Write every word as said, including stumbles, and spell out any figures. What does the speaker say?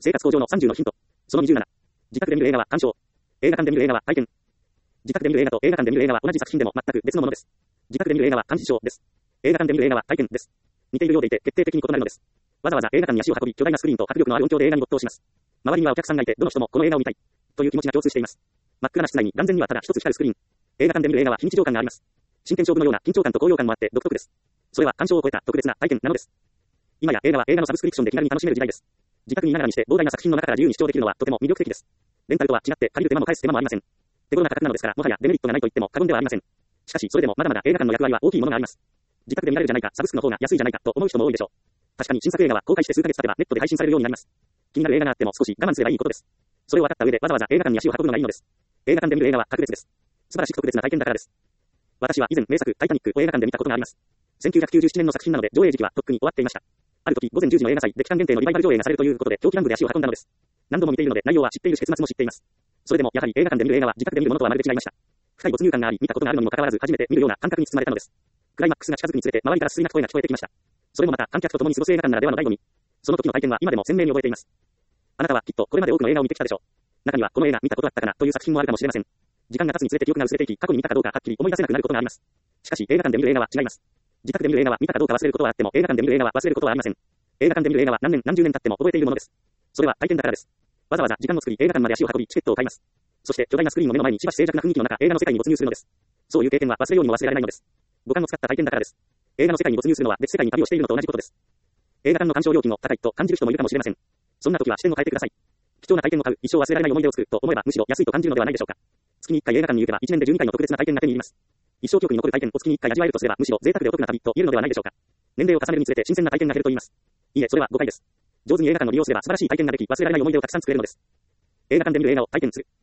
生活向上のさんじゅうのヒント。そのにじゅうなな。自宅で見る映画は鑑賞。映画館で見る映画は体験。自宅で見る映画と映画館で見る映画は同じ作品でも全く別のものです。自宅で見る映画は鑑賞です。映画館で見る映画は体験です。似ているようでいて決定的に異なるのです。わざわざ映画館に足を運び、巨大なスクリーンと迫力のある音響で映画に没頭します。周りにはお客さんがいて、どの人もこの映画を見たいという気持ちが共通しています。真っ暗な室内に眼前にはただ一つ光るスクリーン。映画館で見る映画は非日常感があります。真剣勝負のような緊張感と高揚感もあって独特です。それは鑑賞を超えた特別な体験なのです。今や映画は映画のサブスクリプションで気軽に楽しめる時代です。自宅にいながらにして膨大な作品の中から自由に視聴できるのはとても魅力的です。レンタルとは違って借りる手間も返す手間もありません。手頃な価格なのですから、もはやデメリットがないと言っても過言ではありません。しかし、それでもまだまだ映画館の役割は大きいものがあります。自宅で見られるじゃないか、サブスクの方が安いじゃないかと思う人も多いでしょう。確かに新作映画は公開して数ヶ月経てばネットで配信されるようになります。気になる映画があっても少し我慢すればいいことです。それを分かった上でわざわざ映画館に足を運ぶのがいいのです。映画館で見る映画は格別です。素晴らしく特別な体験だからです。私は以前名作タイタニックを映画館で見たことがあります。せんきゅうひゃくきゅうじゅうななねんの作品なので上映時期はとっくに終わっていました。ある時午前じゅうじの映画祭で期間限定のリバイバル上映がされるということで狂気乱舞で足を運んだのです。何度も見ているので内容は知っているし結末も知っています。それでもやはり映画館で見る映画は自宅で見るものとはまるで違いました。深い没入感があり見たことがあるのにもかかわらず初めて見るような感覚に包まれたのです。クライマックスが近づくにつれて周りから水な声が聞こえてきました。それもまた観客と共に過ごす映画館ならではの醍醐味。その時の体験は今でも鮮明に覚えています。あなたはきっとこれまで多くの映画を見てきたでしょう。中にはこの映画見たことあったかなという作品もあるかもしれません。時間が経つにつれて記憶が薄れていき、過去に見たかどうかはっきり思い出せなくなることがあります。しかし映画館で見る映画は違います。自宅で見る映画は見たかどうか忘れることはあっても映画館で見る映画は忘れることはありません。映画館で見る映画は何年何十年経っても覚えているものです。それは体験だからです。わざわざ時間を作り映画館まで足を運びチケットを買います。そして巨大なスクリーンの目の前にしばし静寂な雰囲気の中映画の世界に没入するのです。そういう経験は忘れようにも忘れられないのです。五感を使った体験だからです。映画の世界に没入するのは別世界に旅をしているのと同じことです。映画館の鑑賞料金も高いと感じる人もいるかもしれません。そんな時は視点を変えてください。貴重な体験を買う、一生忘れられない思い出を作ると思えばむしろ安いと感じるのではないでしょうか。月にいっかい映画館に行けばいちねんでじゅうにかいの特別な体験が手に入ります。一生記憶に残る体験を月にいっかい味わえるとすればむしろ贅沢でお得な旅と言えるのではないでしょうか。年齢を重ねるにつれて新鮮な体験が減ると言います。いいえ、それは誤解です。上手に映画館の利用すれば素晴らしい体験ができ忘れられない思い出をたくさん作れるのです。映画館で見る映画を体験する。